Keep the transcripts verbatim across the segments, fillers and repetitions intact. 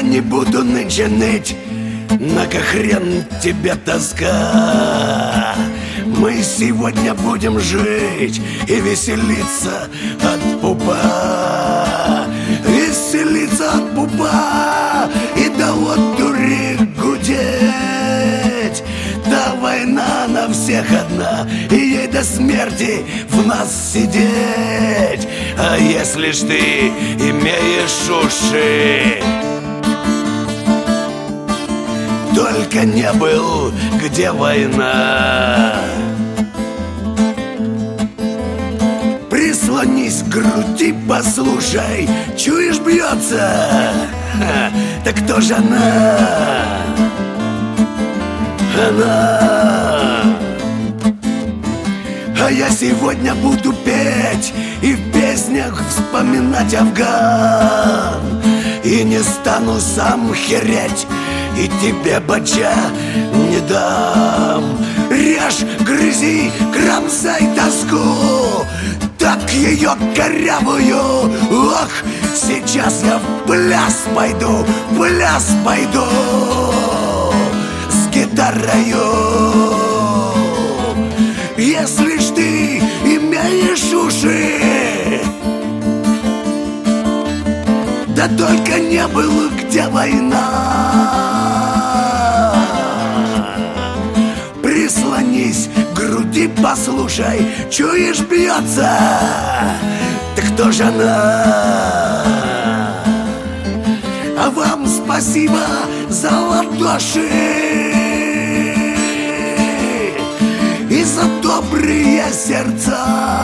не буду нынче ныть, нахрен тебе тоска. Мы сегодня будем жить и веселиться от пупа, веселиться от пупа и до одури гудеть. Да война на всех одна, и ей до смерти в нас сидеть. А если ж ты имеешь уши, только не был, где война, прислонись к груди, послушай, чуешь, бьется? Ха, так кто же она? Она. А я сегодня буду петь и в песнях вспоминать Афган, и не стану сам хереть, и тебе бача не дам. Режь, грызи, кромсай тоску, так ее корявую. Ох, сейчас я в пляс пойду, в пляс пойду с гитарою. Если ж ты имеешь уши, да только не было, где война. Прислонись к груди, послушай, чуешь, бьется? Так кто же она? А вам спасибо за ладоши и за добрые сердца.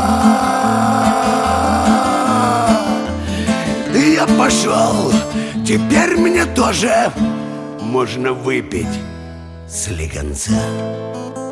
Я пошел, теперь мне тоже можно выпить слегонца.